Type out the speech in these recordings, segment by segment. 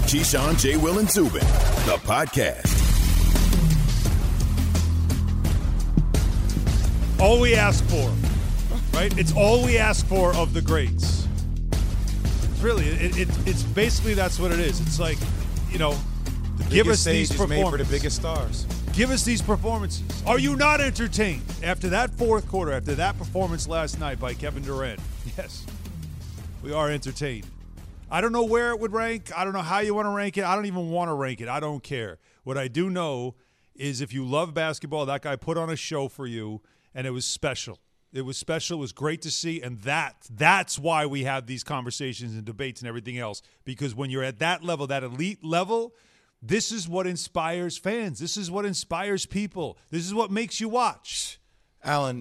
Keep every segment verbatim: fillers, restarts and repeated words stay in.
Keyshawn, J. Will, and Zubin, the podcast. All we ask for, right? It's all we ask for of the greats. It's really, it, it, it's basically that's what it is. It's like, you know, the give us these performances. Made for the biggest stars. Give us these performances. Are you not entertained after that fourth quarter, after that performance last night by Kevin Durant? Yes, we are entertained. I don't know where it would rank. I don't know how you want to rank it. I don't even want to rank it. I don't care. What I do know is if you love basketball, that guy put on a show for you, and it was special. It was special. It was great to see, and that that's why we have these conversations and debates and everything else, because when you're at that level, that elite level, this is what inspires fans. This is what inspires people. This is what makes you watch. Alan,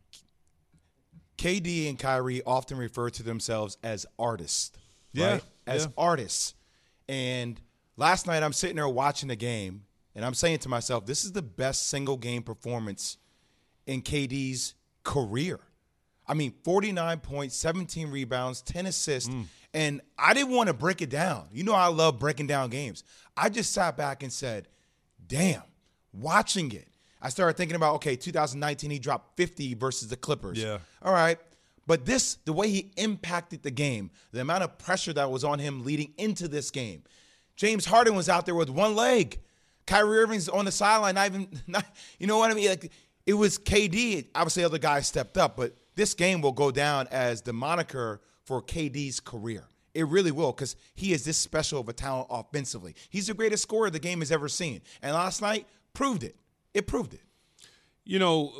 K D and Kyrie often refer to themselves as artists, yeah, right? As yeah. artists. And last night I'm sitting there watching the game, and I'm saying to myself, this is the best single-game performance in K D's career. I mean, forty-nine points, seventeen rebounds, ten assists, mm. and I didn't want to break it down. You know I love breaking down games. I just sat back and said, damn, watching it. I started thinking about, okay, two thousand nineteen, he dropped fifty versus the Clippers. Yeah. All right. But this, the way he impacted the game, the amount of pressure that was on him leading into this game. James Harden was out there with one leg. Kyrie Irving's on the sideline, not even, not, you know what I mean? Like, it was K D. Obviously, other guys stepped up, but this game will go down as the moniker for K D's career. It really will, because he is this special of a talent offensively. He's the greatest scorer the game has ever seen. And last night proved it. It proved it. You know,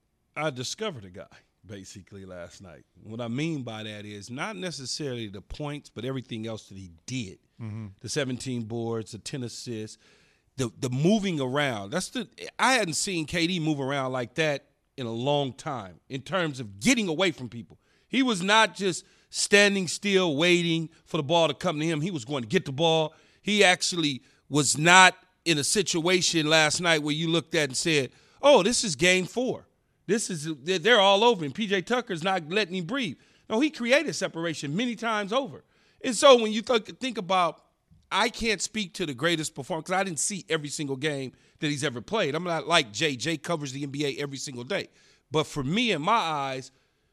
I discovered a guy, basically, last night. What I mean by that is not necessarily the points, but everything else that he did. Mm-hmm. The seventeen boards, the ten assists. The the moving around, that's the I hadn't seen K D move around like that in a long time in terms of getting away from people. He was not just standing still waiting for the ball to come to him. He was going to get the ball. He actually was not in a situation last night where you looked at and said, oh, this is game four. This is they're all over him. P J Tucker's not letting him breathe. No, he created separation many times over. And so when you th- think about, I can't speak to the greatest performer because I didn't see every single game that he's ever played. I'm not like Jay. Jay covers the N B A every single day. But for me, in my eyes,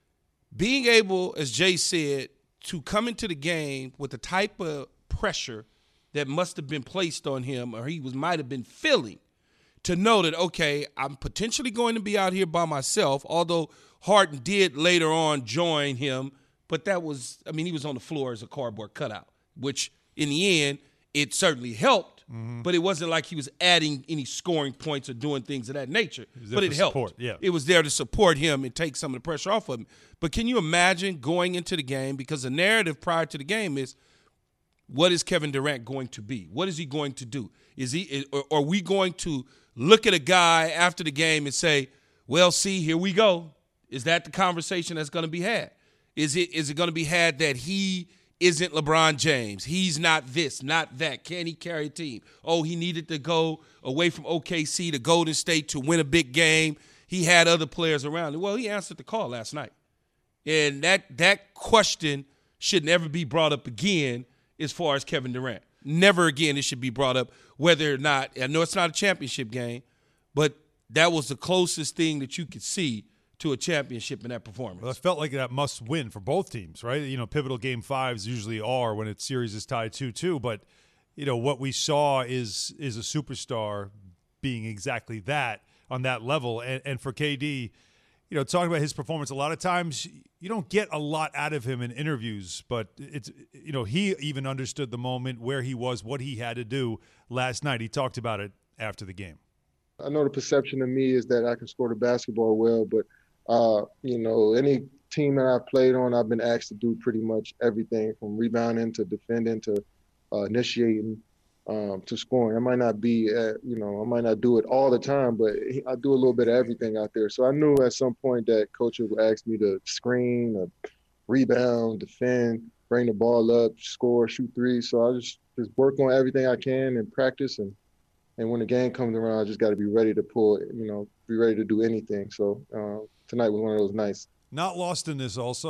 being able, as Jay said, to come into the game with the type of pressure that must have been placed on him or he was might have been feeling, to know that, okay, I'm potentially going to be out here by myself, although Harden did later on join him. But that was, I mean, he was on the floor as a cardboard cutout, which – in the end, it certainly helped, mm-hmm. but it wasn't like he was adding any scoring points or doing things of that nature. It but it helped. Support, yeah. It was there to support him and take some of the pressure off of him. But can you imagine going into the game, because the narrative prior to the game is, what is Kevin Durant going to be? What is he going to do? Is he, or are we going to look at a guy after the game and say, well, see, here we go. Is that the conversation that's going to be had? Is it is it going to be had that he isn't LeBron James? He's not this, not that. Can he carry a team? Oh, he needed to go away from O K C to Golden State to win a big game. He had other players around him. Well, he answered the call last night. And that that question should never be brought up again as far as Kevin Durant. Never again it should be brought up, whether or not, I know it's not a championship game, but that was the closest thing that you could see to a championship in that performance. Well, it felt like that must win for both teams, right? You know, pivotal game fives usually are when its series is tied two two, but you know what we saw is is a superstar being exactly that on that level. And, and for K D, you know, talking about his performance, a lot of times you don't get a lot out of him in interviews, but it's, you know, he even understood the moment, where he was, what he had to do last night. He talked about it after the game. I know the perception of me is that I can score the basketball well, but Uh, you know, any team that I've played on, I've been asked to do pretty much everything from rebounding to defending to uh, initiating um, to scoring. I might not be, at, you know, I might not do it all the time, but I do a little bit of everything out there. So I knew at some point that coach would ask me to screen, or rebound, defend, bring the ball up, score, shoot threes. So I just, just work on everything I can and practice. And, and when the game comes around, I just got to be ready to pull, you know, be ready to do anything. So, uh, tonight was one of those nights. Not lost in this also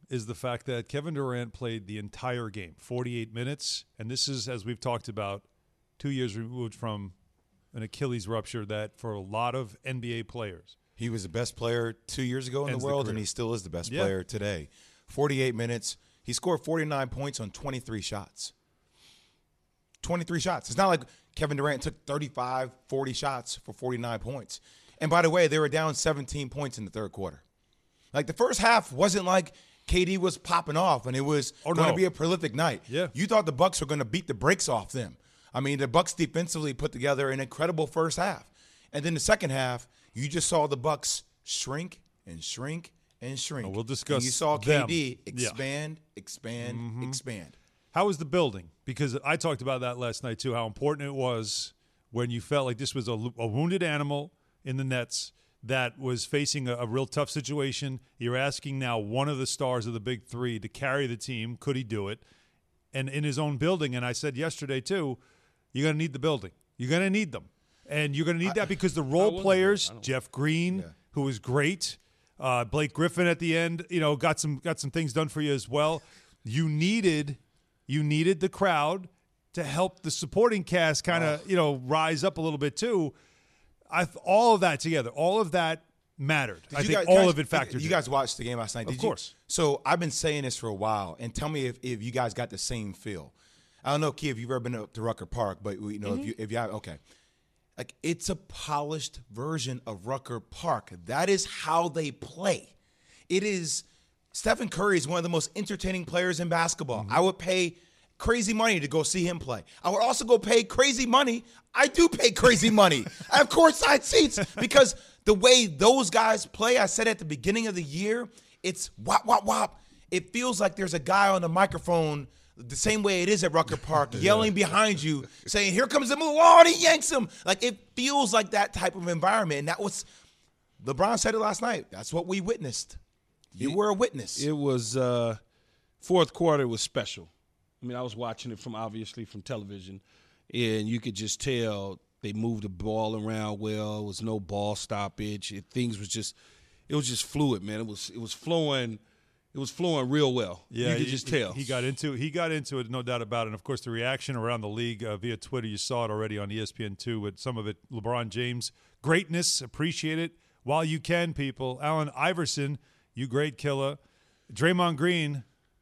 is the fact that Kevin Durant played the entire game, forty-eight minutes, and this is, as we've talked about, two years removed from an Achilles rupture that for a lot of N B A players. He was the best player two years ago in the world, the and he still is the best yeah. player today. forty-eight minutes. He scored forty-nine points on twenty-three shots. twenty-three shots. It's not like Kevin Durant took thirty-five, forty shots for forty-nine points. And by the way, they were down seventeen points in the third quarter. Like the first half wasn't like K D was popping off and it was oh, going to no. be a prolific night. Yeah. You thought the Bucks were going to beat the brakes off them. I mean, the Bucks defensively put together an incredible first half. And then the second half, you just saw the Bucks shrink and shrink and shrink. Oh, we'll discuss and you saw them. K D Yeah. expand, expand, Mm-hmm. expand. How was the building? Because I talked about that last night too, how important it was when you felt like this was a, a wounded animal in the Nets that was facing a, a real tough situation. You're asking now one of the stars of the big three to carry the team. Could he do it? And in his own building, and I said yesterday too, you're going to need the building. You're going to need them. And you're going to need that because the role players, Jeff Green, Yeah. who was great, uh, Blake Griffin at the end, you know, got some got some things done for you as well. You needed you needed the crowd to help the supporting cast kind of, you know, rise up a little bit too. I all of that together, all of that mattered. Did I you think guys- all guys- of it factored You in. guys watched the game last night, Of did course. you? So I've been saying this for a while, and tell me if, if you guys got the same feel. I don't know, Key, if you've ever been up to Rucker Park, but you know, Mm-hmm. if you if you have, okay. Like, it's a polished version of Rucker Park. That is how they play. It is Stephen Curry is one of the most entertaining players in basketball. Mm-hmm. I would pay crazy money to go see him play. I would also go pay crazy money. I do pay crazy money. I have courtside seats because the way those guys play, I said at the beginning of the year, it's wop, wop, wop. It feels like there's a guy on the microphone the same way it is at Rucker Park, yelling behind you, saying, here comes the move. Oh, and he yanks him. Like, it feels like that type of environment. And that was, LeBron said it last night. That's what we witnessed. You were a witness. It was uh, fourth quarter was special. I mean, I was watching it from obviously from television, and you could just tell they moved the ball around well. It was no ball stoppage. It, things was just, it was just fluid, man. It was it was flowing. It was flowing real well. Yeah, you could he, just tell. He got into he got into it, no doubt about it. And of course, the reaction around the league uh, via Twitter, you saw it already on E S P N two. With some of it, LeBron James, greatness, appreciate it while you can, people. Allen Iverson, you great killer. Draymond Green,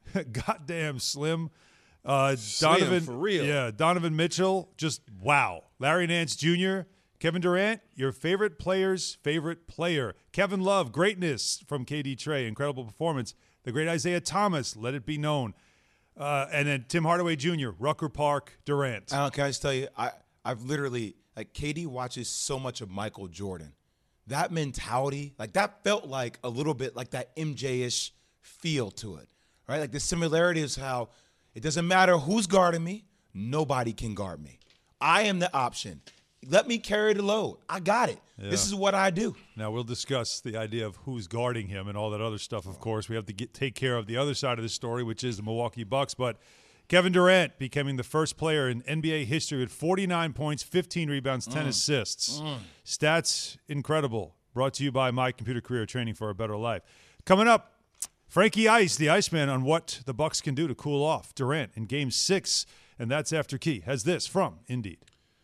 goddamn slim. Uh, Slim, Donovan, for real. Yeah, Donovan Mitchell, just wow. Larry Nance Junior Kevin Durant, your favorite player's favorite player. Kevin Love, greatness from K D Trey, incredible performance. The great Isaiah Thomas, let it be known. Uh, and then Tim Hardaway Junior, Rucker Park, Durant. Alan, can I just tell you, I, I've literally, like, K D watches so much of Michael Jordan. That mentality, like, that felt like a little bit like that M J-ish feel to it, right? Like, the similarity is how it doesn't matter who's guarding me, nobody can guard me. I am the option. Let me carry the load. I got it. Yeah. This is what I do. Now, we'll discuss the idea of who's guarding him and all that other stuff, of course. We have to get take care of the other side of the story, which is the Milwaukee Bucks. But Kevin Durant becoming the first player in N B A history with forty-nine points, fifteen rebounds, ten mm. assists. Mm. Stats incredible. Brought to you by My Computer Career Training for a Better Life. Coming up, Frankie Ice, the Iceman, on what the Bucks can do to cool off Durant in Game six. And that's after Key has this from Indeed.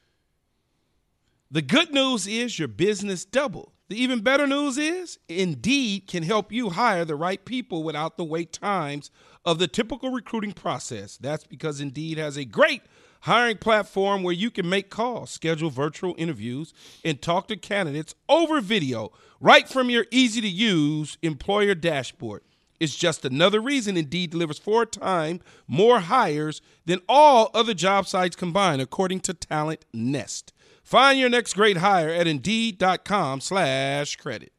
The good news is your business doubled. The even better news is Indeed can help you hire the right people without the wait times of the typical recruiting process. That's because Indeed has a great hiring platform where you can make calls, schedule virtual interviews, and talk to candidates over video right from your easy-to-use employer dashboard. It's just another reason Indeed delivers four times more hires than all other job sites combined, according to Talent Nest. Find your next great hire at Indeed.com slash credit.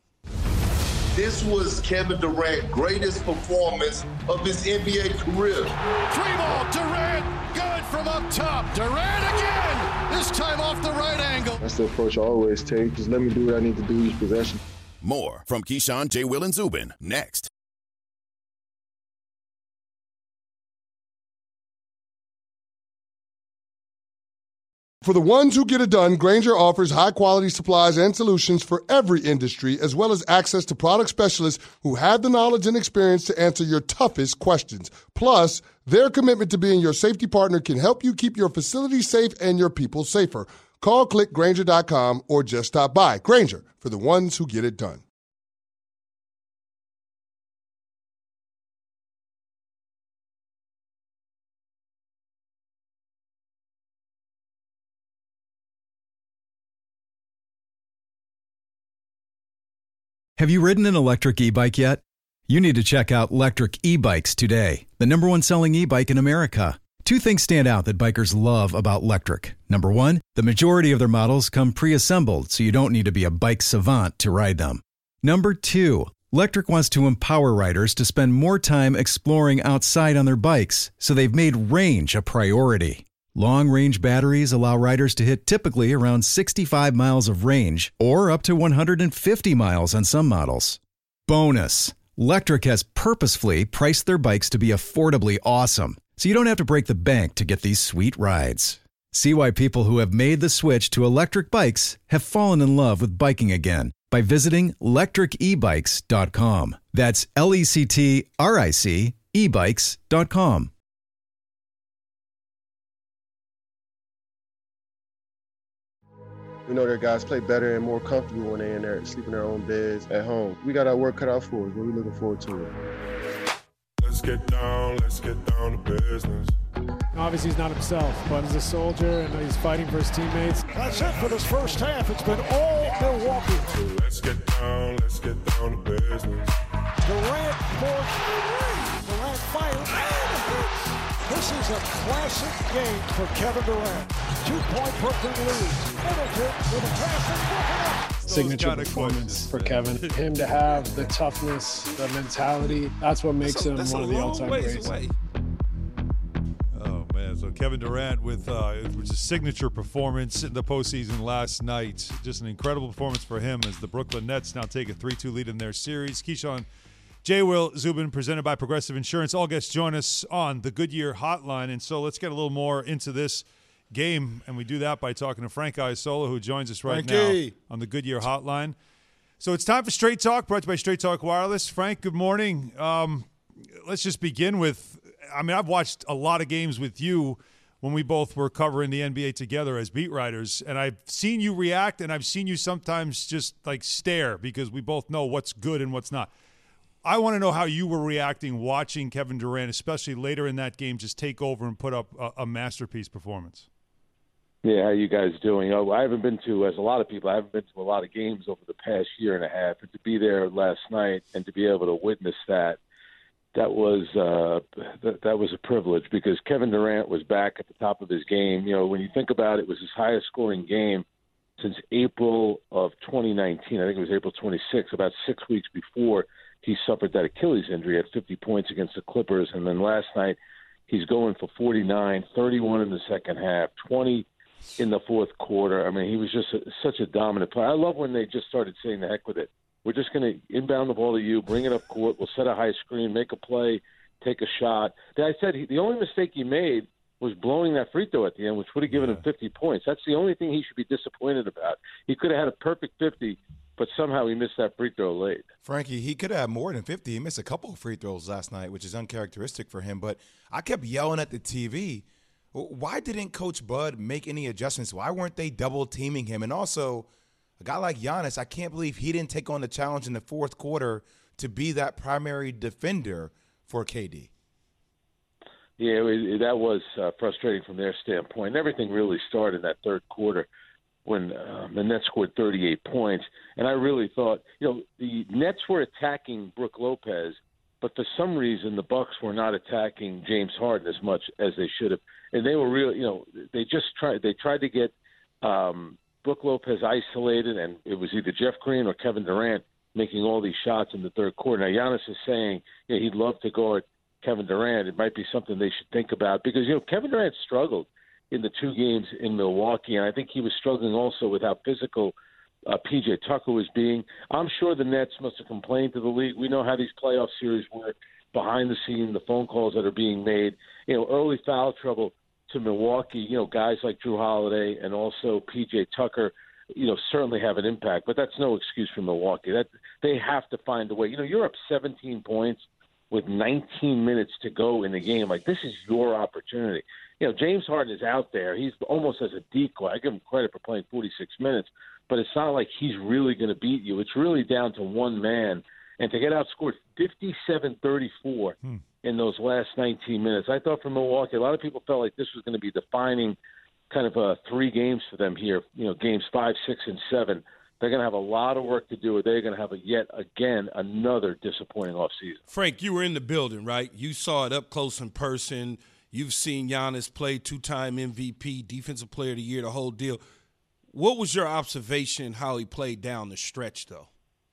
This was Kevin Durant's greatest performance of his N B A career. Three ball, Durant, good from up top. Durant again, this time off the right angle. That's the approach I always take. Just let me do what I need to do each possession. More from Keyshawn, J. Will, and Zubin next. For the ones who get it done, Grainger offers high-quality supplies and solutions for every industry, as well as access to product specialists who have the knowledge and experience to answer your toughest questions. Plus, their commitment to being your safety partner can help you keep your facility safe and your people safer. Call click Grainger dot com or just stop by. Grainger, for the ones who get it done. Have you ridden an electric e-bike yet? You need to check out Lectric E-Bikes today, the number one selling e-bike in America. Two things stand out that bikers love about Lectric. Number one, the majority of their models come pre-assembled, so you don't need to be a bike savant to ride them. Number two, Lectric wants to empower riders to spend more time exploring outside on their bikes, so they've made range a priority. Long-range batteries allow riders to hit typically around sixty-five miles of range or up to one hundred fifty miles on some models. Bonus, Lectric has purposefully priced their bikes to be affordably awesome, so you don't have to break the bank to get these sweet rides. See why people who have made the switch to electric bikes have fallen in love with biking again by visiting lectric e bikes dot com. That's L E C T R I C e bikes dot com. We know that guys play better and more comfortable when they're in there, sleep in their own beds at home. We got our work cut out for us, but we're looking forward to it. Let's get down, let's get down to business. Obviously he's not himself, but he's a soldier and he's fighting for his teammates. That's it for this first half. It's been all Milwaukee. So let's get down, let's get down to business. Durant for three. Durant fires and hits. This is a classic game for Kevin Durant. Two-point Brooklyn lead. Middleton with a pass and Brooklyn. Signature performance for Kevin. Him to have the toughness, the mentality, that's what makes that's a, him that's one of the all-time greats. Oh, man. So Kevin Durant with uh, it was a signature performance in the postseason last night. Just an incredible performance for him as the Brooklyn Nets now take a three two lead in their series. Keyshawn, J. Will Zubin, presented by Progressive Insurance. All guests join us on the Goodyear Hotline. And so let's get a little more into this game, and we do that by talking to Frank Isola, who joins us right Frankie. now on the Goodyear Hotline. So it's time for Straight Talk, brought to you by Straight Talk Wireless. Frank, good morning. Um, let's just begin with, I mean, I've watched a lot of games with you when we both were covering the N B A together as beat writers, and I've seen you react, and I've seen you sometimes just, like, stare because we both know what's good and what's not. I want to know how you were reacting watching Kevin Durant, especially later in that game, just take over and put up a, a masterpiece performance. Yeah, how you guys doing? Oh, I haven't been to, as a lot of people, I haven't been to a lot of games over the past year and a half. And to be there last night and to be able to witness that, that was uh, that, that was a privilege because Kevin Durant was back at the top of his game. You know, when you think about it, it was his highest scoring game since April of twenty nineteen. I think it was April twenty-sixth, about six weeks before he suffered that Achilles injury at fifty points against the Clippers. And then last night, he's going for forty-nine, thirty-one in the second half, twenty in the fourth quarter. I mean, he was just a, such a dominant player. I love when they just started saying the heck with it. We're just going to inbound the ball to you, bring it up court, we'll set a high screen, make a play, take a shot. I said he, the only mistake he made was blowing that free throw at the end, which would have given yeah. him fifty points. That's the only thing he should be disappointed about. He could have had a perfect fifty, but somehow he missed that free throw late. Frankie, he could have had more than fifty. He missed a couple of free throws last night, which is uncharacteristic for him. But I kept yelling at the T V, why didn't Coach Bud make any adjustments? Why weren't they double-teaming him? And also, a guy like Giannis, I can't believe he didn't take on the challenge in the fourth quarter to be that primary defender for K D. Yeah, it, that was uh, frustrating from their standpoint. Everything really started in that third quarter when um, the Nets scored thirty-eight points. And I really thought, you know, the Nets were attacking Brook Lopez, but for some reason the Bucks were not attacking James Harden as much as they should have. And they were really, you know, they just tried, they tried to get um, Brook Lopez isolated, and it was either Jeff Green or Kevin Durant making all these shots in the third quarter. Now, Giannis is saying, you know, he'd love to guard Kevin Durant. It might be something they should think about because, you know, Kevin Durant struggled in the two games in Milwaukee, and I think he was struggling also with how physical uh, P J Tucker was being. I'm sure the Nets must have complained to the league. We know how these playoff series work behind the scene, the phone calls that are being made. You know, early foul trouble to Milwaukee, you know, guys like Drew Holiday and also P J Tucker, you know, certainly have an impact. But that's no excuse for Milwaukee. That they have to find a way. You know, you're up seventeen points with nineteen minutes to go in the game. Like, this is your opportunity. You know, James Harden is out there. He's almost as a decoy. I give him credit for playing forty-six minutes, but it's not like he's really going to beat you. It's really down to one man. And to get outscored fifty-seven thirty-four hmm. in those last nineteen minutes, I thought for Milwaukee, a lot of people felt like this was going to be defining kind of uh, three games for them here, you know, games five, six, and seven. They're going to have a lot of work to do, or they're going to have a, yet again another disappointing offseason. Frank, you were in the building, right? You saw it up close in person. You've seen Giannis play, two-time M V P, Defensive Player of the Year, the whole deal. What was your observation how he played down the stretch, though?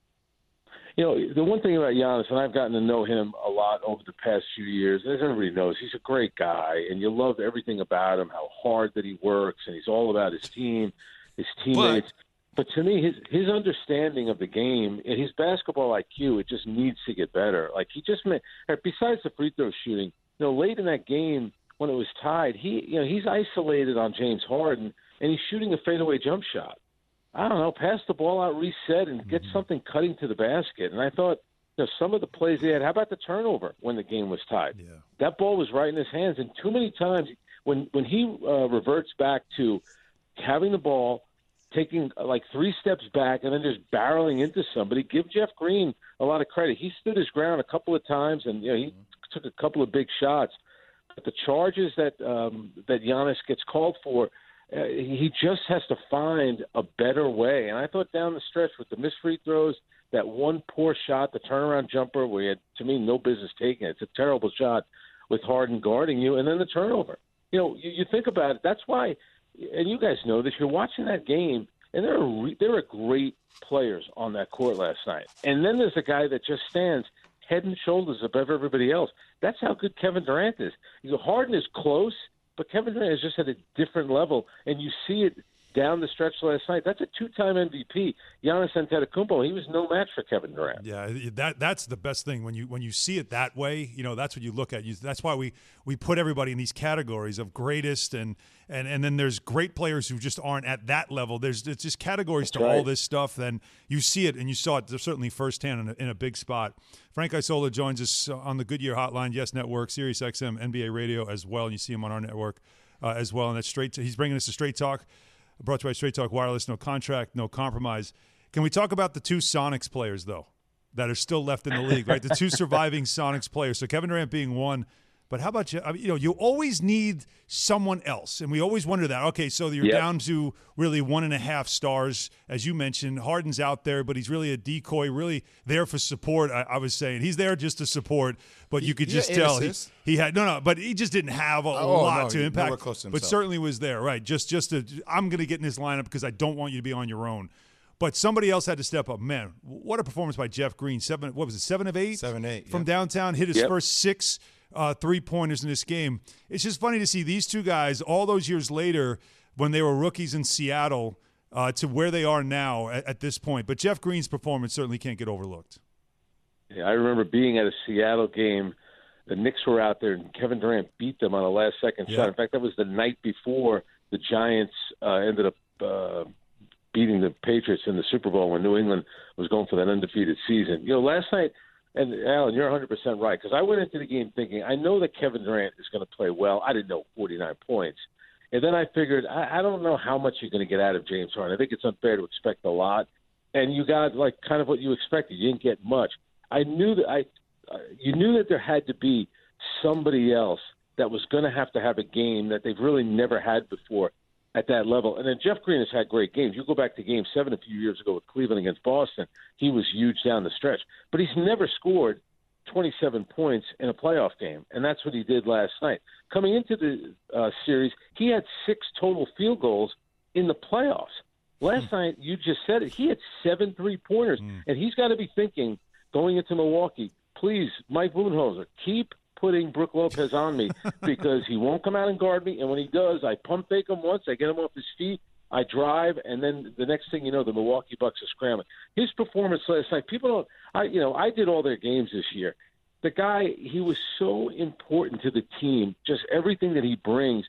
You know, the one thing about Giannis, and I've gotten to know him a lot over the past few years, as everybody knows, he's a great guy, and you love everything about him, how hard that he works, and he's all about his team, his teammates. But, but to me, his his understanding of the game and his basketball I Q, it just needs to get better. Like, he just made, besides the free throw shooting, you know, late in that game when it was tied, he, you know, he's isolated on James Harden, and he's shooting a fadeaway jump shot. I don't know, pass the ball out, reset, and get mm-hmm. something cutting to the basket. And I thought, you know, some of the plays they had, how about the turnover when the game was tied? Yeah. That ball was right in his hands. And too many times when, when he uh, reverts back to having the ball, taking uh, like three steps back, and then just barreling into somebody, give Jeff Green a lot of credit. He stood his ground a couple of times, and you know, he mm-hmm. took a couple of big shots. But the charges that um, that Giannis gets called for, Uh, he just has to find a better way. And I thought down the stretch with the missed free throws, that one poor shot, the turnaround jumper where he had, to me, no business taking it. It's a terrible shot with Harden guarding you, and then the turnover. You know, you, you think about it. That's why, and you guys know this, you're watching that game, and there are, re, there are great players on that court last night. And then there's a guy that just stands head and shoulders above everybody else. That's how good Kevin Durant is. You know, Harden is close, but Kevin Durant is just at a different level, and you see it down the stretch last night. That's a two-time M V P. Giannis Antetokounmpo, he was no match for Kevin Durant. Yeah, that that's the best thing when you when you see it that way. You know, that's what you look at. You, that's why we we put everybody in these categories of greatest, and and and then there's great players who just aren't at that level. There's it's just categories that's to right. all this stuff. Then you see it, and you saw it certainly firsthand in a, in a big spot. Frank Isola joins us on the Goodyear Hotline, Yes Network, Sirius X M, N B A Radio as well. And you see him on our network uh, as well. And that's straight. To, he's bringing us a Straight Talk. Brought to you by Straight Talk Wireless, no contract, no compromise. Can we talk about the two Sonics players, though, that are still left in the league, right? The two surviving Sonics players. So Kevin Durant being one, but how about you? I mean, you know, you always need someone else, and we always wonder that. Okay, so you're yep. down to really one and a half stars, as you mentioned. Harden's out there, but he's really a decoy, really there for support. I, I was saying he's there just to support, but you could just he tell he, he had no, no, but he just didn't have a oh, lot no, to impact. Close to but certainly was there, right? Just, just to, I'm going to get in this lineup because I don't want you to be on your own. But somebody else had to step up. Man, what a performance by Jeff Green. Seven, what was it? Seven of eight. Seven eight from yep. downtown. Hit his yep. first six. Uh, three-pointers in this game. It's just funny to see these two guys all those years later when they were rookies in Seattle uh, to where they are now at, at this point. But Jeff Green's performance certainly can't get overlooked. Yeah, I remember being at a Seattle game. The Knicks were out there, and Kevin Durant beat them on a last-second yeah. shot. In fact, that was the night before the Giants uh, ended up uh, beating the Patriots in the Super Bowl when New England was going for that undefeated season. You know, last night – and, Alan, you're one hundred percent right, because I went into the game thinking, I know that Kevin Durant is going to play well. I didn't know forty-nine points. And then I figured, I, I don't know how much you're going to get out of James Harden. I think it's unfair to expect a lot. And you got, like, kind of what you expected. You didn't get much. I knew that I, uh, you knew that there had to be somebody else that was going to have to have a game that they've really never had before at that level. And then Jeff Green has had great games. You go back to Game seven a few years ago with Cleveland against Boston. He was huge down the stretch. But he's never scored twenty-seven points in a playoff game, and that's what he did last night. Coming into the uh, series, he had six total field goals in the playoffs. Last mm. night, you just said it, he had seven three-pointers, mm. and he's got to be thinking, going into Milwaukee, please, Mike Budenholzer, keep putting Brook Lopez on me because he won't come out and guard me. And when he does, I pump fake him once, I get him off his feet, I drive, and then the next thing you know, the Milwaukee Bucks are scrambling. His performance last night, people don't, I, you know, I did all their games this year. The guy, he was so important to the team, just everything that he brings.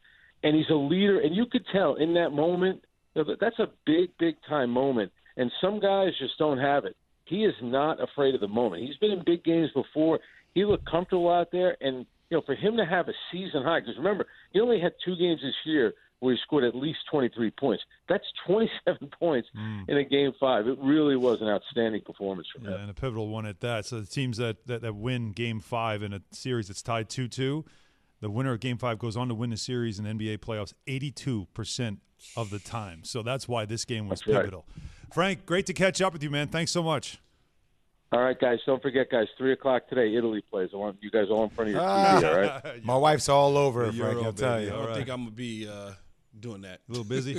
and he's a leader. And you could tell in that moment, you know, that's a big, big time moment. And some guys just don't have it. He is not afraid of the moment. He's been in big games before. He looked comfortable out there. And, you know, for him to have a season high, because remember, he only had two games this year where he scored at least twenty-three points. That's twenty-seven points mm. in a game five. It really was an outstanding performance from yeah, him. And a pivotal one at that. So the teams that, that, that win game five in a series that's tied two two, the winner of game five goes on to win the series in N B A playoffs eighty-two percent of the time. So that's why this game was that's pivotal. Right. Frank, great to catch up with you, man. Thanks so much. All right, guys. Don't forget, guys, three o'clock today, Italy plays. I want you guys all in front of your T V, all right? My wife's all over it, The Frank, Euro, I'll tell baby. you. I All don't right. think I'm going to be uh, doing that. A little busy?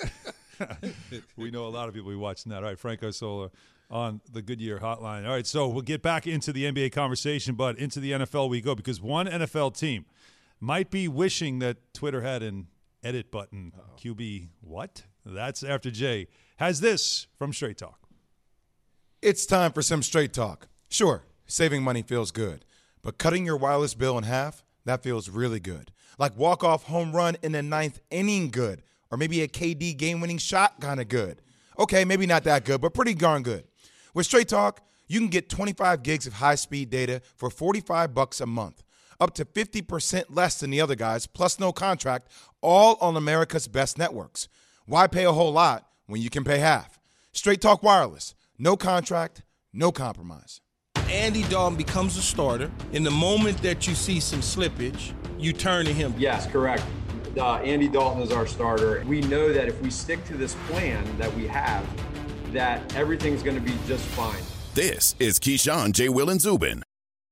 We know a lot of people who watching that. All right, Frank Isola on the Goodyear Hotline. All right, so we'll get back into the N B A conversation, but into the N F L we go because one N F L team might be wishing that Twitter had an edit button. Uh-oh. Q B, what? That's after Jay has this from Straight Talk. It's time for some Straight Talk. Sure, saving money feels good, but cutting your wireless bill in half, that feels really good. Like walk-off home run in the ninth inning good, or maybe a K D game-winning shot kind of good. Okay, maybe not that good, but pretty darn good. With Straight Talk, you can get twenty-five gigs of high-speed data for forty-five bucks a month, up to fifty percent less than the other guys, plus no contract, all on America's best networks. Why pay a whole lot when you can pay half? Straight Talk Wireless. No contract, no compromise. Andy Dalton becomes a starter. In the moment that you see some slippage, you turn to him. Yes, correct. Uh, Andy Dalton is our starter. We know that if we stick to this plan that we have, that everything's going to be just fine. This is Keyshawn, J. Will, and Zubin.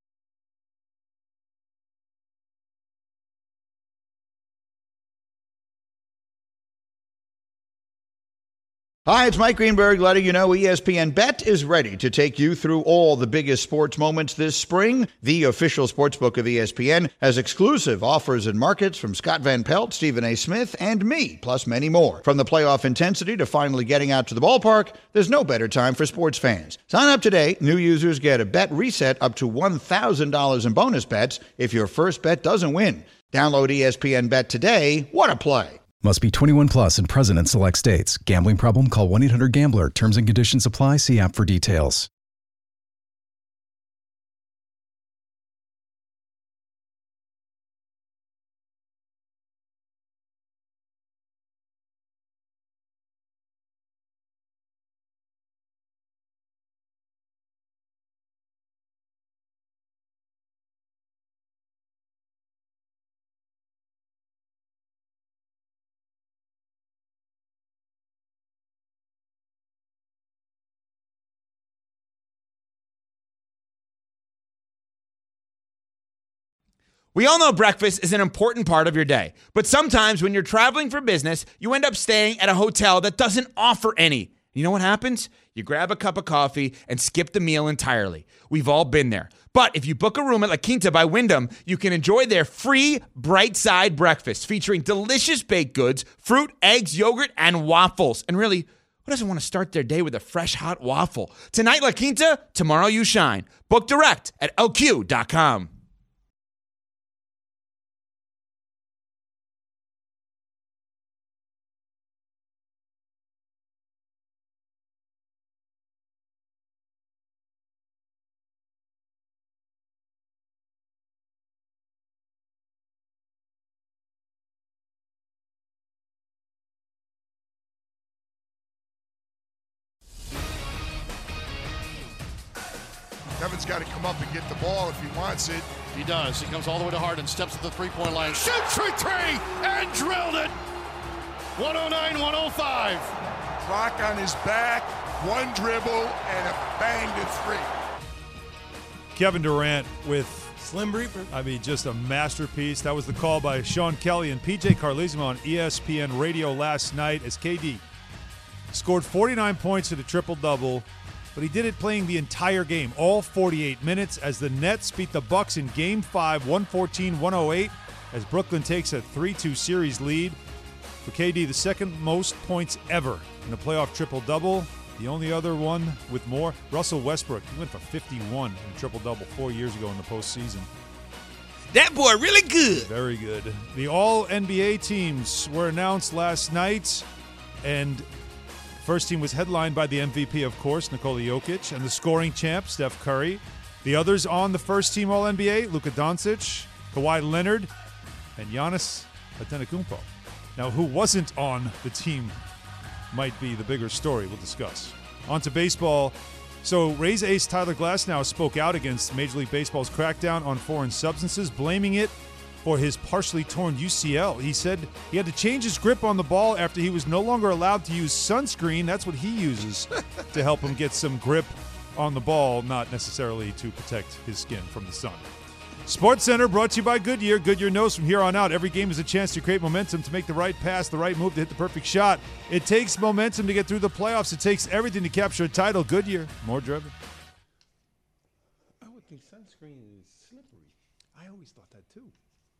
Hi, it's Mike Greenberg letting you know E S P N Bet is ready to take you through all the biggest sports moments this spring. The official sportsbook of E S P N has exclusive offers and markets from Scott Van Pelt, Stephen A. Smith, and me, plus many more. From the playoff intensity to finally getting out to the ballpark, there's no better time for sports fans. Sign up today. New users get a bet reset up to one thousand dollars in bonus bets if your first bet doesn't win. Download E S P N Bet today. What a play. Must be twenty-one plus and present in select states. Gambling problem? Call one eight hundred gambler. Terms and conditions apply. See app for details. We all know breakfast is an important part of your day, but sometimes when you're traveling for business, you end up staying at a hotel that doesn't offer any. You know what happens? You grab a cup of coffee and skip the meal entirely. We've all been there. But if you book a room at La Quinta by Wyndham, you can enjoy their free Bright Side breakfast featuring delicious baked goods, fruit, eggs, yogurt, and waffles. And really, who doesn't want to start their day with a fresh hot waffle? Tonight, La Quinta, tomorrow you shine. Book direct at L Q dot com. Kevin's got to come up and get the ball if he wants it. He does. He comes all the way to Harden, steps to the three-point line, shoots for three, and drilled it. one oh nine one oh five. Clock on his back, one dribble, and a banged three. Kevin Durant with Slim Reaper. I mean, just a masterpiece. That was the call by Sean Kelly and P J Carlesimo on E S P N Radio last night as K D scored forty-nine points at a triple-double, but he did it playing the entire game, all forty-eight minutes, as the Nets beat the Bucks in Game five, one fourteen one oh eight, as Brooklyn takes a three two series lead. For K D, the second most points ever in a playoff triple-double. The only other one with more, Russell Westbrook. He went for fifty-one in a triple-double four years ago in the postseason. That boy really good. Very good. The all N B A teams were announced last night, and first team was headlined by the M V P, of course, Nikola Jokic, and the scoring champ, Steph Curry. The others on the first team all N B A, Luka Doncic, Kawhi Leonard, and Giannis Antetokounmpo. Now, who wasn't on the team might be the bigger story. We'll discuss. On to baseball. So, Rays ace Tyler Glasnow spoke out against Major League Baseball's crackdown on foreign substances, blaming it for his partially torn U C L. He said he had to change his grip on the ball after he was no longer allowed to use sunscreen. That's what he uses to help him get some grip on the ball, not necessarily to protect his skin from the sun. Sports Center brought to you by Goodyear. Goodyear knows from here on out every game is a chance to create momentum, to make the right pass, the right move, to hit the perfect shot. It takes momentum to get through the playoffs. It takes everything to capture a title. Goodyear, more driven. I would think sunscreen is slippery. I always thought that too.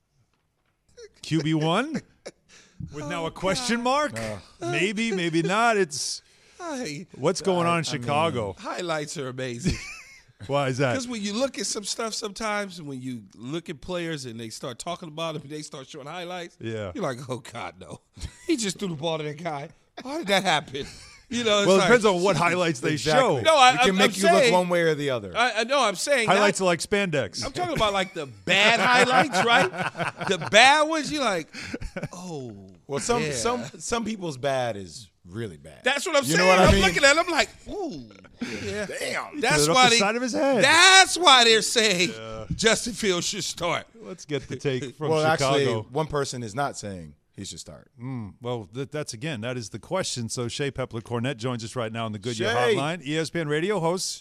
Q B one with oh, now a question God. mark? Uh, maybe, maybe not. It's I, what's going I, on in I Chicago? Mean, highlights are amazing. Why is that? Because when you look at some stuff sometimes, and when you look at players and they start talking about it, and they start showing highlights, yeah. you're like, oh, God, no. He just threw the ball to that guy. How did that happen? You know, it's well, it like, depends on what highlights they exactly. show. No, I, it can I'm, make I'm you saying, look one way or the other. I, I know, I'm saying. Highlights not, are like spandex. I'm talking about like the bad highlights, right? The bad ones, you're like, oh. Well, some yeah. some some people's bad is really bad. That's what I'm you saying. Know what I'm I mean? looking at it, I'm like, ooh. Yeah. Damn. That's Put it why up the they, side of his head. That's why they're saying yeah. Justin Fields should start. Let's get the take from well, Chicago. Actually, one person is not saying he should start. Mm, well, th- that's, again, that is the question. So Shea Pepler-Cornett joins us right now on the Goodyear Shea. Hotline. E S P N radio host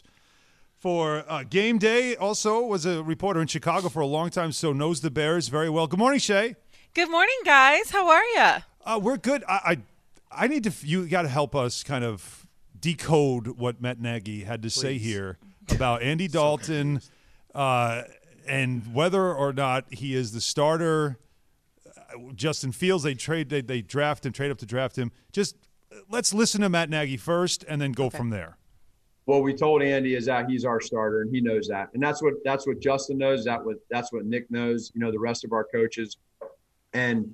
for uh, Game Day. Also was a reporter in Chicago for a long time, so knows the Bears very well. Good morning, Shea. Good morning, guys. How are you? Uh, we're good. I, I I need to – you got to help us kind of decode what Matt Nagy had to Please. say here about Andy Dalton uh, and whether or not he is the starter. Uh, Justin Fields, they trade, they, they draft and trade up to draft him. Just let's listen to Matt Nagy first and then go okay. from there. What we told Andy is that he's our starter, and he knows that. And that's what that's what Justin knows. That what that's what Nick knows, you know, the rest of our coaches. And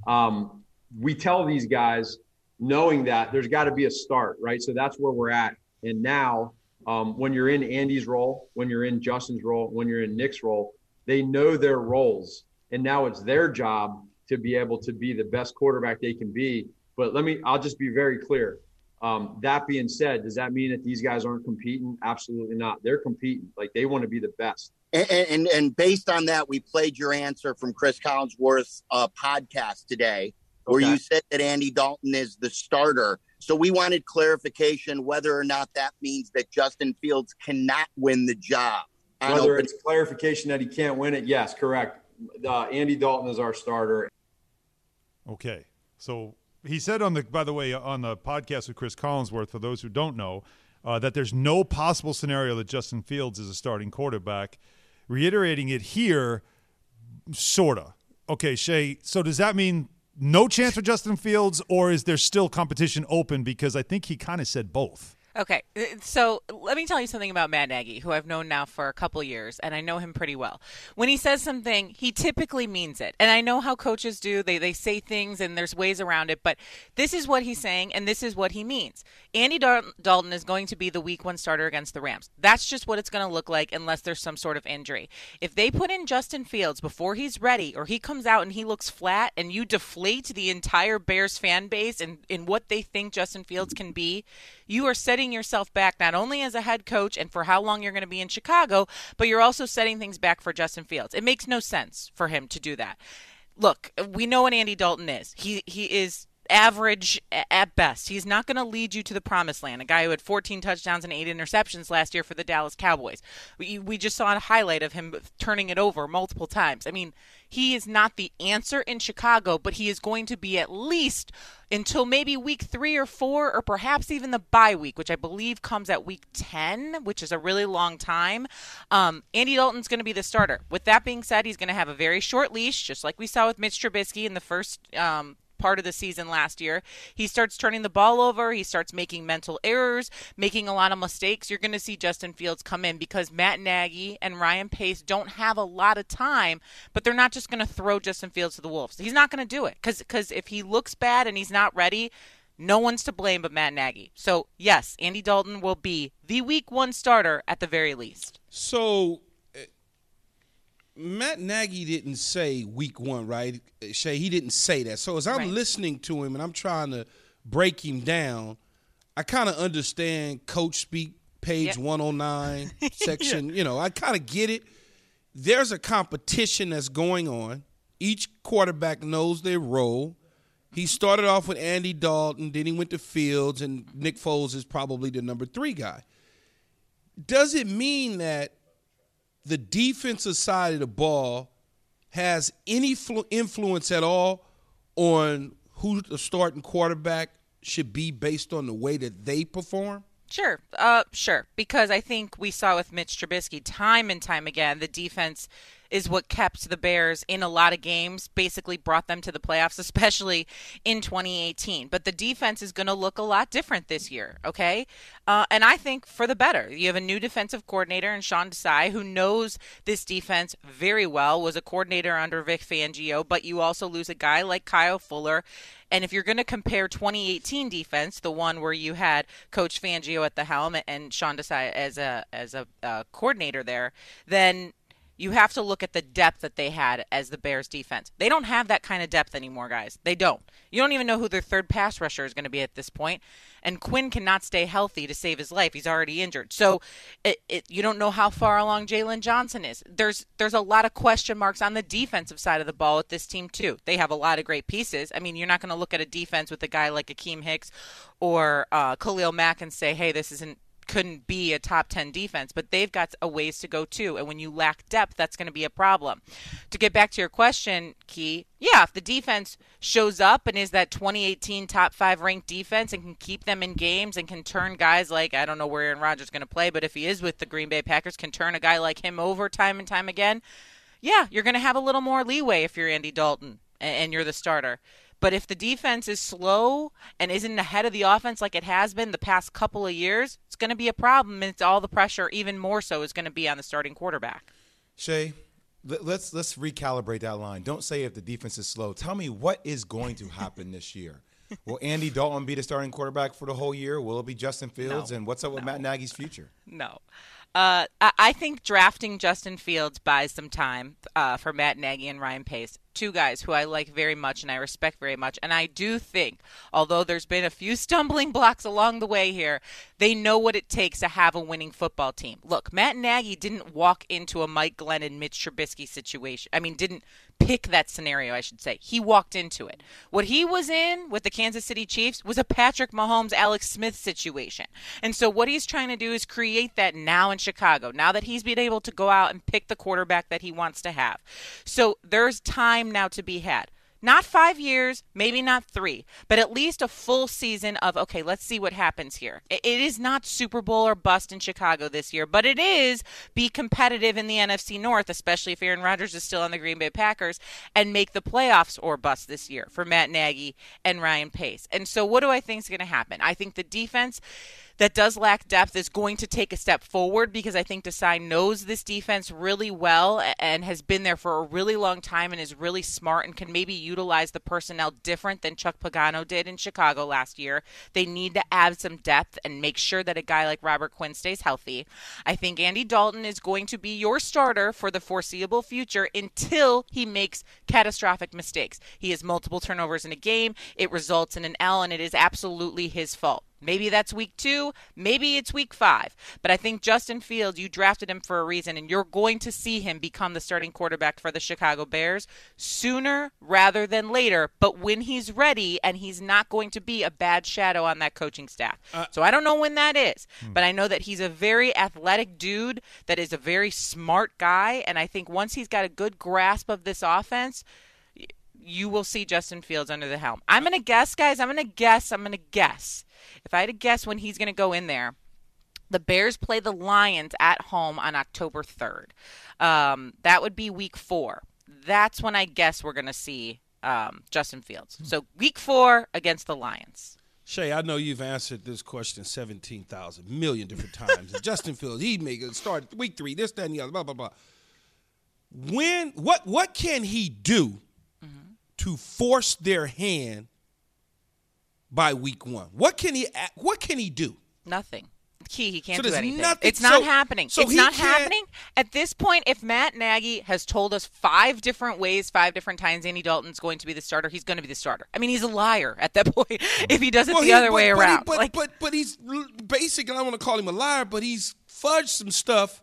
um, we tell these guys – knowing that there's got to be a start, right? So that's where we're at. And now um, when you're in Andy's role, when you're in Justin's role, when you're in Nick's role, they know their roles. And now it's their job to be able to be the best quarterback they can be. But let me, I'll just be very clear. Um, that being said, does that mean that these guys aren't competing? Absolutely not. They're competing. Like, they want to be the best. And, and, and based on that, we played your answer from Chris Collinsworth's uh, podcast today, where okay. you said that Andy Dalton is the starter. So we wanted clarification whether or not that means that Justin Fields cannot win the job. Whether it's clarification that he can't win it, yes, correct. Uh, Andy Dalton is our starter. Okay. So he said on the, by the way, on the podcast with Chris Collinsworth, for those who don't know, uh, that there's no possible scenario that Justin Fields is a starting quarterback. Reiterating it here, sort of. Okay, Shea, so does that mean no chance for Justin Fields, or is there still competition open? Because I think he kind of said both. Okay, so let me tell you something about Matt Nagy, who I've known now for a couple years, and I know him pretty well. When he says something, he typically means it. And I know how coaches do. They they say things, and there's ways around it. But this is what he's saying, and this is what he means. Andy Dalton is going to be the week one starter against the Rams. That's just what it's going to look like unless there's some sort of injury. If they put in Justin Fields before he's ready, or he comes out and he looks flat, and you deflate the entire Bears fan base in, in what they think Justin Fields can be, you are setting yourself back not only as a head coach and for how long you're going to be in Chicago, but you're also setting things back for Justin Fields. It makes no sense for him to do that. Look, we know what Andy Dalton is. He he is average at best. He's not going to lead you to the promised land. A guy who had fourteen touchdowns and eight interceptions last year for the Dallas Cowboys. We, we just saw a highlight of him turning it over multiple times. I mean, he is not the answer in Chicago, but he is going to be at least until maybe week three or four, or perhaps even the bye week, which I believe comes at week ten, which is a really long time. Um, Andy Dalton's going to be the starter. With that being said, he's going to have a very short leash, just like we saw with Mitch Trubisky in the first um part of the season last year. He starts turning the ball over. He starts making mental errors, making a lot of mistakes. You're going to see Justin Fields come in because Matt Nagy and Ryan Pace don't have a lot of time, but they're not just going to throw Justin Fields to the Wolves. He's not going to do it because because if he looks bad and he's not ready, no one's to blame but Matt Nagy. So, yes, Andy Dalton will be the week one starter at the very least. So, uh, Matt Nagy didn't say week one, right? Shay, he didn't say that. So, as I'm Right. listening to him and I'm trying to break him down, I kind of understand coach speak, page Yep. one oh nine, section, you know, I kind of get it. There's a competition that's going on. Each quarterback knows their role. He started off with Andy Dalton, then he went to Fields, and Nick Foles is probably the number three guy. Does it mean that the defensive side of the ball has any flu- influence at all on who the starting quarterback should be based on the way that they perform? Sure, uh, sure. Because I think we saw with Mitch Trubisky time and time again, the defense is what kept the Bears in a lot of games, basically brought them to the playoffs, especially in twenty eighteen. But the defense is going to look a lot different this year, okay? Uh, and I think for the better. You have a new defensive coordinator in Sean Desai who knows this defense very well, was a coordinator under Vic Fangio, but you also lose a guy like Kyle Fuller. And if you're going to compare twenty eighteen defense, the one where you had Coach Fangio at the helm and Sean Desai as a as a uh, coordinator there, then you have to look at the depth that they had as the Bears defense. They don't have that kind of depth anymore, guys. They don't. You don't even know who their third pass rusher is going to be at this point. And Quinn cannot stay healthy to save his life. He's already injured. So it, it, you don't know how far along Jalen Johnson is. There's there's a lot of question marks on the defensive side of the ball with this team, too. They have a lot of great pieces. I mean, you're not going to look at a defense with a guy like Akeem Hicks or uh, Khalil Mack and say, hey, this isn't couldn't be a top ten defense, but they've got a ways to go too. And when you lack depth, that's going to be a problem. To get back to your question, Key, yeah, if the defense shows up and is that twenty eighteen top five ranked defense and can keep them in games and can turn guys like, I don't know where Aaron Rodgers is going to play, but if he is with the Green Bay Packers, can turn a guy like him over time and time again, yeah, you're going to have a little more leeway if you're Andy Dalton and you're the starter. But if the defense is slow and isn't ahead of the offense like it has been the past couple of years, it's going to be a problem, and it's all the pressure, even more so, is going to be on the starting quarterback. Shay, let's let's recalibrate that line. Don't say if the defense is slow. Tell me what is going to happen this year. Will Andy Dalton be the starting quarterback for the whole year? Will it be Justin Fields? No. And what's up with No. Matt Nagy's future? No. Uh, I, I think drafting Justin Fields buys some time uh, for Matt Nagy and Ryan Pace, two guys who I like very much and I respect very much. And I do think, although there's been a few stumbling blocks along the way here, they know what it takes to have a winning football team. Look, Matt Nagy didn't walk into a Mike Glennon, Mitch Trubisky situation. I mean, didn't pick that scenario, I should say. He walked into it. What he was in with the Kansas City Chiefs was a Patrick Mahomes, Alex Smith situation. And so what he's trying to do is create that now in Chicago, now that he's been able to go out and pick the quarterback that he wants to have. So there's time now to be had. Not five years, maybe not three, but at least a full season of, okay, let's see what happens here. It is not Super Bowl or bust in Chicago this year, but it is be competitive in the N F C North, especially if Aaron Rodgers is still on the Green Bay Packers, and make the playoffs or bust this year for Matt Nagy and Ryan Pace. And so what do I think is going to happen? I think the defense that does lack depth is going to take a step forward because I think Desai knows this defense really well and has been there for a really long time and is really smart and can maybe utilize the personnel different than Chuck Pagano did in Chicago last year. They need to add some depth and make sure that a guy like Robert Quinn stays healthy. I think Andy Dalton is going to be your starter for the foreseeable future until he makes catastrophic mistakes. He has multiple turnovers in a game. It results in an L, and it is absolutely his fault. Maybe that's week two. Maybe it's week five. But I think Justin Fields, you drafted him for a reason, and you're going to see him become the starting quarterback for the Chicago Bears sooner rather than later. But when he's ready, and he's not going to be a bad shadow on that coaching staff. Uh, so I don't know when that is. Hmm. But I know that he's a very athletic dude that is a very smart guy. And I think once he's got a good grasp of this offense, you will see Justin Fields under the helm. I'm going to guess, guys. I'm going to guess. I'm going to guess. If I had to guess when he's going to go in there, the Bears play the Lions at home on October third. Um, that would be week four. That's when I guess we're going to see um, Justin Fields. So week four against the Lions. Shay, I know you've answered this question seventeen thousand million different times. Justin Fields, he may start week three, this, that, and the other, blah, blah, blah. When, what, what can he do mm-hmm. to force their hand by week one? What can he, what can he do? Nothing. Key, he can't so do anything. Nothing, it's not so, happening. So it's not happening. At this point, if Matt Nagy has told us five different ways, five different times Andy Dalton's going to be the starter, he's going to be the starter. I mean, he's a liar at that point if he does it well, the he, other but, way but around. He, but, like, but, but he's basically, I don't want to call him a liar, but he's fudged some stuff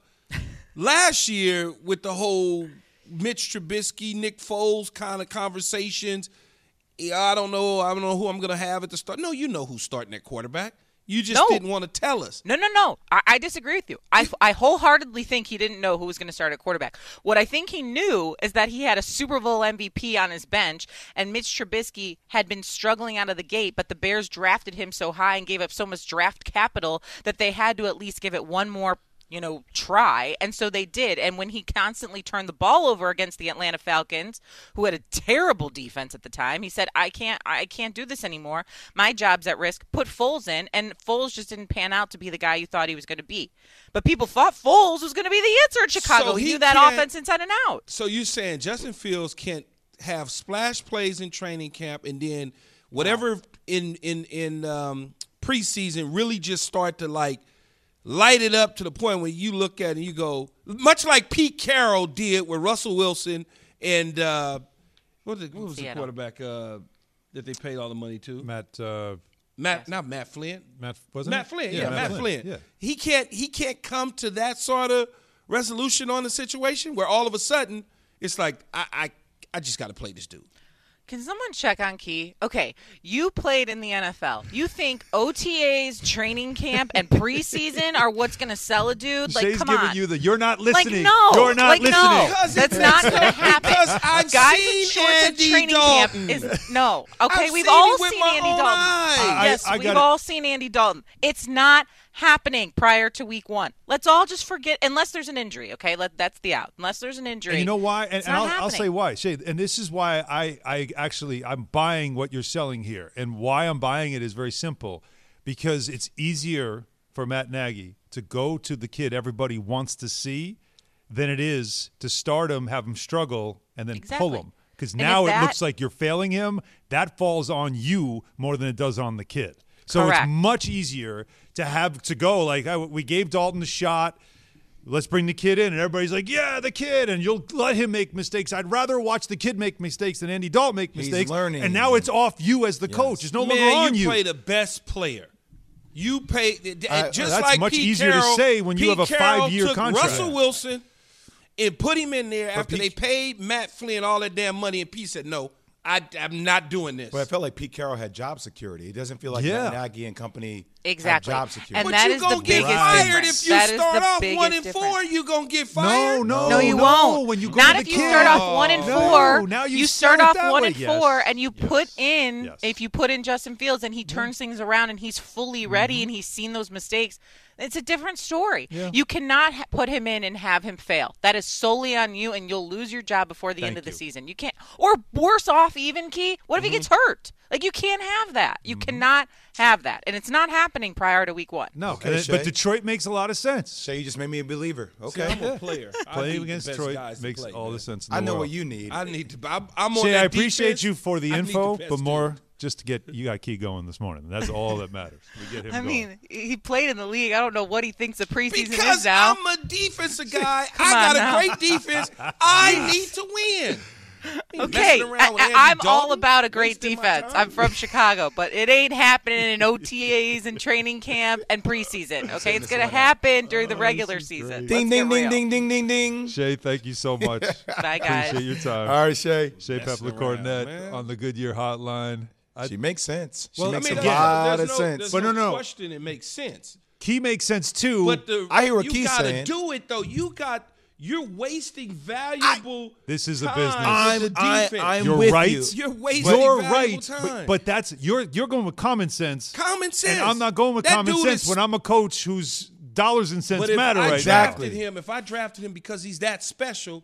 last year with the whole Mitch Trubisky, Nick Foles kind of conversations. Yeah, I don't know. I don't know who I'm going to have at the start. No, you know who's starting at quarterback. You just no. didn't want to tell us. No, no, no. I, I disagree with you. I, I wholeheartedly think he didn't know who was going to start at quarterback. What I think he knew is that he had a Super Bowl M V P on his bench, and Mitch Trubisky had been struggling out of the gate, but the Bears drafted him so high and gave up so much draft capital that they had to at least give it one more you know, try. And so they did. And when he constantly turned the ball over against the Atlanta Falcons, who had a terrible defense at the time, he said, I can't I can't do this anymore. My job's at risk. Put Foles in. And Foles just didn't pan out to be the guy you thought he was going to be. But people thought Foles was going to be the answer at Chicago. So he, he knew that offense inside and out. So you're saying Justin Fields can't have splash plays in training camp and then whatever wow. in, in, in um, preseason really just start to, like, light it up to the point where you look at it and you go, much like Pete Carroll did with Russell Wilson and uh, what was, the, what was the quarterback uh, that they paid all the money to? Matt, uh, Matt, not Matt Flynn. Matt wasn't Matt it? Flynn. Yeah, Yeah, Matt, Matt Flynn. Flynn. Yeah. He can't. He can't come to that sort of resolution on the situation where all of a sudden it's like I, I, I just got to play this dude. Can someone check on Key? Okay, you played in the N F L. You think O T As, training camp, and preseason are what's going to sell a dude? Like, Shay's come giving on. you the you're not listening. Like, no. You're not like, listening. No. That's not going to happen. Because I've Guys seen in shorts at Andy training Dalton. camp is no. Okay, I've we've seen all it with seen my Andy own Dalton. eyes. I- yes, I we've gotta- all seen Andy Dalton. It's not happening prior to week one. Let's all just forget, unless there's an injury, okay? Let That's the out. Unless there's an injury. And you know why? And, it's and not I'll, I'll happening. say why. Shay, and this is why I, I actually, I'm buying what you're selling here. And why I'm buying it is very simple. Because it's easier for Matt Nagy to go to the kid everybody wants to see than it is to start him, have him struggle, and then Exactly. pull him. Because And now if it that- looks like you're failing him. That falls on you more than it does on the kid. So Correct. it's much easier to have to go like I, we gave Dalton a shot. Let's bring the kid in, and everybody's like, "Yeah, the kid," and you'll let him make mistakes. I'd rather watch the kid make mistakes than Andy Dalton make He's mistakes. learning. And now it's off you as the Yes. coach. It's no Man, longer on you you. play the best player. You pay Uh, just that's like much Pete easier to Carroll, say when you Pete have a Carroll five-year took contract. Russell Wilson and put him in there after Pete- they paid Matt Flynn all that damn money, and Pete said, "No, I, I'm not doing this." But I felt like Pete Carroll had job security. It doesn't feel like Yeah. Matt Nagy and company Exactly. have job security. And but that you is gonna the get biggest fired difference. if you That is start the off biggest one and difference. four. You gonna get fired? No, no, No, you no. won't. When you go Not to if the you kid. start off one and No, four. now you start sell it off that one way. and Yes. four, and you Yes. put in. Yes. If you put in Justin Fields and he turns things around and he's fully ready Mm-hmm. and he's seen those mistakes, it's a different story. Yeah. You cannot ha- put him in and have him fail. That is solely on you, and you'll lose your job before the Thank end of the you. season. You can't. Or worse off, even Key. What if Mm-hmm. he gets hurt? Like you can't have that. You cannot have that, and it's not happening prior to week one. No, Okay, and it- Shay. but Detroit makes a lot of sense. Shay, you just made me a believer. See, Okay. I'm a player. I Playing need against the best Detroit guys to makes play, all man. the sense in the I know world. what you need. I need to. I'm, I'm on Shay, that I appreciate defense. you for the I need info, best but dude. more just to get you got Key going this morning. That's all that matters. We get him I going. mean, he played in the league. I don't know what he thinks the preseason Because is now. I'm a defensive guy. Come I got on now. a great defense. I need to win. Ain't Okay, messing around with I, Andy I'm all Dalton, about a great wasting my defense. time. I'm from Chicago, but it ain't happening in O T As and training camp and preseason. Okay, it's going to happen during the regular season. Ding, Let's ding, get ding, real. ding, ding, ding, ding. Shay, thank you so much. Bye, guys. Appreciate your time. All right, Shay. Shay Messing Pepler around, Cornett man. on the Goodyear Hotline. I, She makes sense. She Well, I makes mean, a again, lot there's of no, sense. There's But no, no, no. question. It makes sense. Key makes sense too. But the, I hear what you Key's gotta saying. do it though. You got you're wasting valuable. This is a time business. with I'm- the I- defense. I'm You're with right. you. You're wasting You're valuable right, time. but, but that's you're you're going with common sense. common sense. And I'm not going with That common dude sense is- when I'm a coach whose dollars and cents But if matter I right drafted Exactly. him, if I drafted him because he's that special,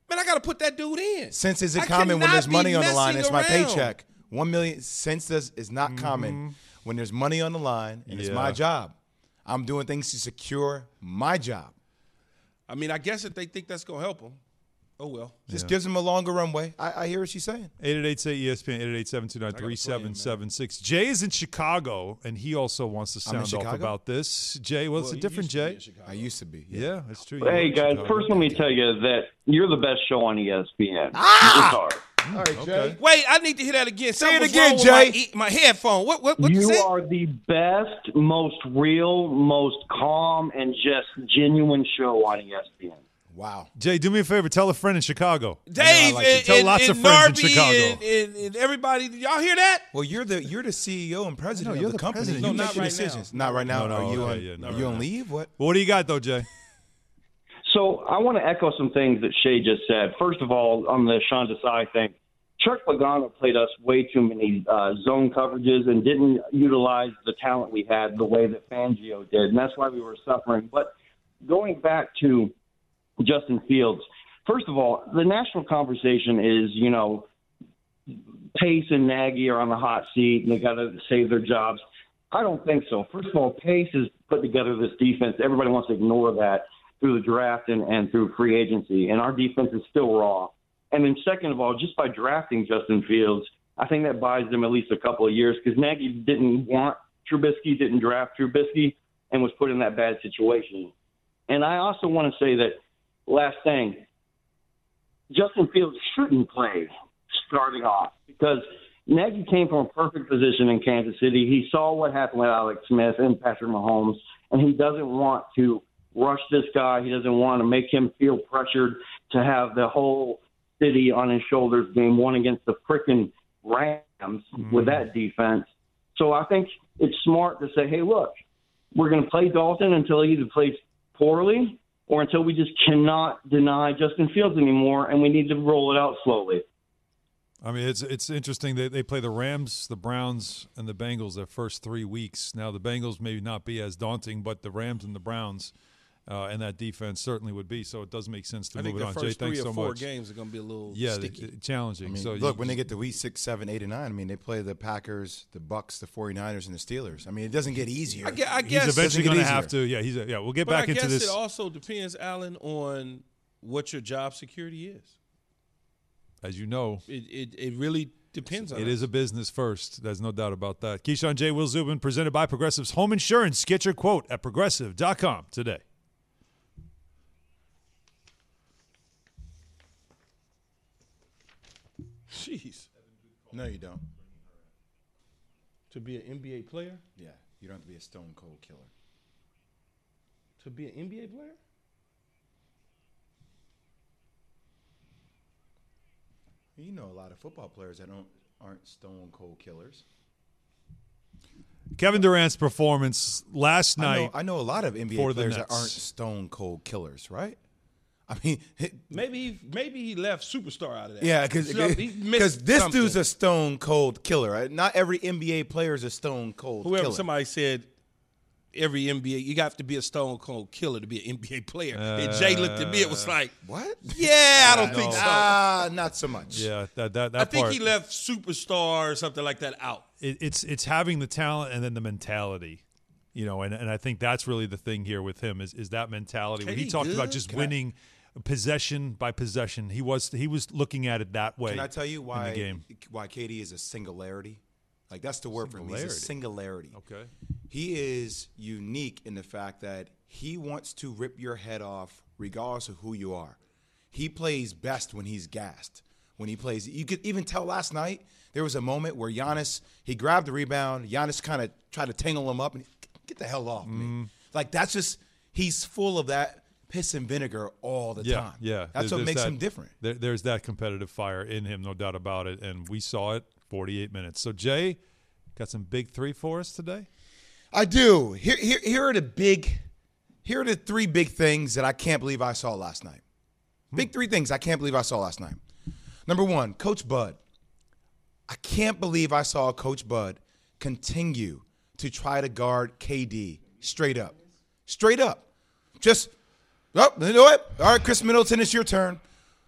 Man, I got to put that dude in. Cents isn't I common when cannot there's be money on the line. messing It's my around. paycheck. One million cents is, is not common when there's money on the line, and it's Yeah. my job. I'm doing things to secure my job. I mean, I guess if they think that's going to help them, oh, well. Just Yeah. gives them a longer runway. I, I hear what she's saying. eight eight eight say E S P N, eight eight eight, seven two nine, three seven seven six. Jay is in Chicago, and he also wants to I'm in sound off Chicago? about this. Jay, well, it's Well, a you different used to be Jay. in Chicago. I used to be. Yeah, that's true. Hey, You guys, were in first let me tell you that you're the best show on E S P N. Ah! Sorry. All right, Jay. Wait, I need to hear that again. Say Something it was again, wrong with Jay. My, e- my headphone. What? What? What You you say? are the best, most real, most calm, and just genuine show on E S P N. Wow. Jay, do me a favor. Tell a friend in Chicago. Dave like you. and, Tell and, lots and of friends in Narby Chicago. And, and, and everybody. Did y'all hear that? Well, you're the you're the C E O and president you're of the, the company. president. You No, make not the right decisions. now. Not right now. No, no, are you okay, on? yeah, no, are right you on now. leave? What? What do you got, though, Jay? So I want to echo some things that Shay just said. First of all, on the Sean Desai thing, Chuck Pagano played us way too many uh, zone coverages and didn't utilize the talent we had the way that Fangio did, and that's why we were suffering. But going back to Justin Fields, first of all, the national conversation is, you know, Pace and Nagy are on the hot seat and they got to save their jobs. I don't think so. First of all, Pace has put together this defense. Everybody wants to ignore that through the draft and, and through free agency, and our defense is still raw. And then second of all, just by drafting Justin Fields, I think that buys them at least a couple of years because Nagy didn't want Trubisky, didn't draft Trubisky, and was put in that bad situation. And I also want to say that, last thing, Justin Fields shouldn't play starting off because Nagy came from a perfect position in Kansas City. He saw what happened with Alex Smith and Patrick Mahomes, and he doesn't want to rush this guy. He doesn't want to make him feel pressured to have the whole city on his shoulders game one against the frickin' Rams mm-hmm. with that defense. So I think it's smart to say, hey, look, we're going to play Dalton until he either plays poorly or until we just cannot deny Justin Fields anymore, and we need to roll it out slowly. I mean, it's it's interesting. They they play the Rams, the Browns, and the Bengals their first three weeks. Now, the Bengals may not be as daunting, but the Rams and the Browns uh, and that defense certainly would be. So it does make sense to I move think it the on. first Jay, three thanks or so four much. games are going to be a little yeah, sticky. they- challenging. I mean, so look, you, when they get to week six, seven, eight, and nine, I mean, they play the Packers, the Bucks, the 49ers, and the Steelers. I mean, it doesn't get easier. I guess, I he's guess eventually get going to easier. have to. Yeah, he's a, yeah. We'll get but back I into guess this. it also depends, Alan, on what your job security is. As you know, It it, it really depends on it us. is a business first. There's no doubt about that. Keyshawn J. Will Zubin, presented by Progressive's Home Insurance. Get your quote at progressive dot com today. Jeez. No, you don't. To be an N B A player? Yeah, you don't have to be a stone cold killer. To be an N B A player? You know a lot of football players that don't aren't stone cold killers. Kevin Durant's performance last I night. know, I know a lot of N B A for the players that Nets. aren't stone cold killers, right? I mean, it, Maybe he, maybe he left superstar out of that. yeah, because So he missed this something. dude's a stone cold killer. Right? Not every N B A player is a stone cold Whoever killer. somebody said every N B A, you got to be a stone cold killer to be an N B A player. and Jay looked at me, it was like, what? Yeah, I don't think so. Ah, not so much. Yeah, that that that I think part. he left superstar or something like that out. it, it's it's having the talent and then the mentality, you know, and, and I think that's really the thing here with him is is that mentality. When he K D talked about good? just Can I- winning possession by possession, he was he was looking at it that way. Can I tell you why in the game? why K D is a singularity? Like that's the word for him. He's a singularity. Okay. He is unique in the fact that he wants to rip your head off regardless of who you are. He plays best when he's gassed. When he plays, you could even tell last night there was a moment where Giannis, he grabbed the rebound. Giannis kind of tried to tangle him up and get the hell off Mm-hmm. me. Like that's just he's full of that piss and vinegar all the Yeah, time. yeah. That's There's- what there's makes that- him different. There, there's that competitive fire in him, no doubt about it, and we saw it. forty-eight minutes. So Jay, got some big three for us today. I do. Here, here, here are the big, here are the three big things that I can't believe I saw last night. Big three things I can't believe I saw last night. Number one, Coach Bud. I can't believe I saw Coach Bud continue to try to guard K D straight up. Straight up. Just, oh, you know what? All right, Chris Middleton, it's your turn.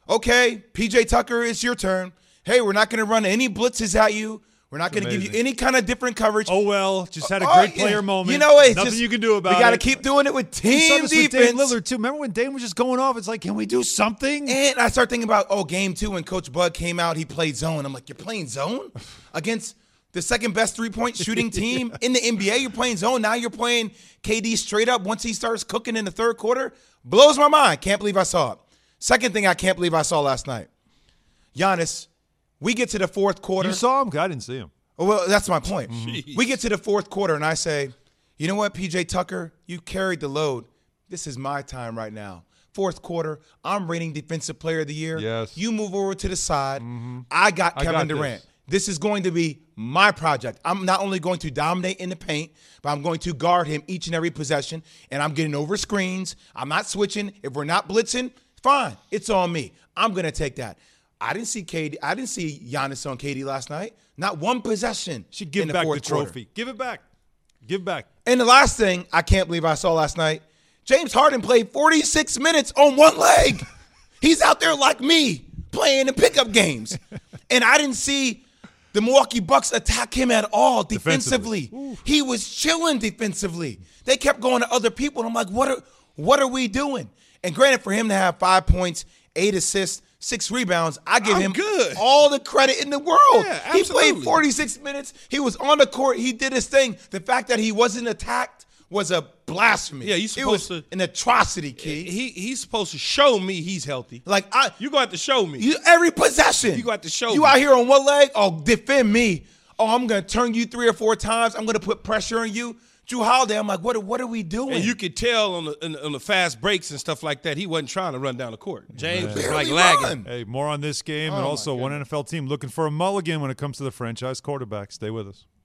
Okay, P J Tucker, it's your turn. Hey, we're not going to run any blitzes at you. We're not going to give you any kind of different coverage. Oh, well, just had a Oh, great yeah. player moment. You know what? It's Nothing just- you can do about it. We got to keep doing it with We saw team this with defense. Dame Lillard, too. Remember when Dame was just going off? It's like, can we do something? And I start thinking about, oh, game two when Coach Bud came out, he played zone. I'm like, you're playing zone against the second best three-point shooting team in the N B A? You're playing zone. Now you're playing K D straight up once he starts cooking in the third quarter. Blows my mind. Can't believe I saw it. Second thing I can't believe I saw last night. Giannis, we get to the fourth quarter. You saw him? I didn't see him. Well, that's my point. Mm-hmm. We get to the fourth quarter, and I say, you know what, P J Tucker, you carried the load. This is my time right now. Fourth quarter, I'm reigning Defensive Player of the Year. Yes. You move over to the side. Mm-hmm. I got I Kevin got Durant. This. This is going to be my project. I'm not only going to dominate in the paint, but I'm going to guard him each and every possession, and I'm getting over screens. I'm not switching. If we're not blitzing, fine. It's on me. I'm going to take that. I didn't see K D. I didn't see Giannis on K D last night. Not one possession. Should give in the back the fourth quarter. trophy. Give it back. Give back. And the last thing I can't believe I saw last night, James Harden played forty-six minutes on one leg. He's out there like me playing in pickup games. And I didn't see the Milwaukee Bucks attack him at all defensively. defensively. He was chilling defensively. They kept going to other people. And I'm like, what are, what are we doing? And granted, for him to have five points, eight assists, six rebounds, I give I'm him good. all the credit in the world. Yeah, he absolutely. played forty-six minutes. He was on the court. He did his thing. The fact that he wasn't attacked was a blasphemy. Yeah, you're it supposed was to an atrocity, kid. He he's supposed to show me he's healthy. Like I, you gonna have to show me. You, every possession. You got to show You me. out here on one leg? Oh, defend me. Oh, I'm gonna turn you three or four times. I'm gonna put pressure on you. Drew Holiday, I'm like, what? What are we doing? And you could tell on the on the, on the fast breaks and stuff like that, he wasn't trying to run down the court. James was like lagging. Hey, more on this game, Oh, and my also one N F L team looking for a mulligan when it comes to the franchise quarterback. Stay with us.